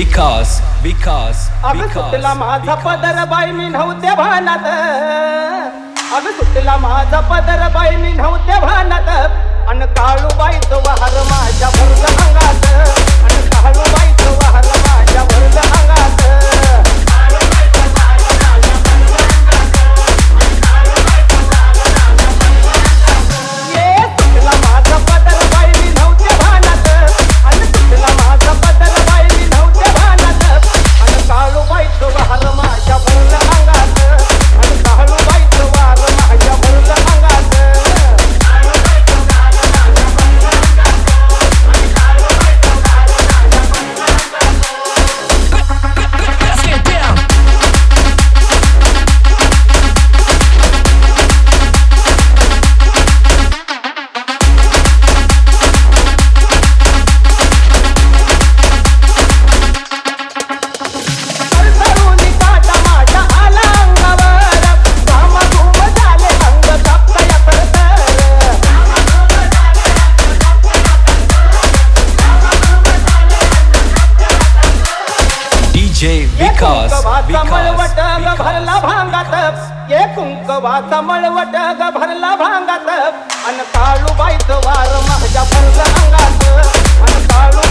विकास विकास अग सुटला माझा पदर बाई मी नव्हते भानात, अग सुटला माझा पदर बाई मी नव्हते भानात, अन काळूबाईचं वाहर माझ्या भरलं अंगात, अन काळूबाईचं वाहर माझ्या भरलं अंगात. ये सुटला माझा पदर बाई मी नव्हते भानात, अन सुटला माझा पदर बाई मी नव्हते भानात, अन काळूबाईचं वाहर माझ्या भरलं अंगात, अन काळूबाईचं वाहर माझ्या भरलं अंगात. विकास मळवट ग भरला भांगात, ये कुंकवाचा मळवट ग भरला भांगात, अन काळूबाईचं वार माझ्या भरलं अंगात, अन काळू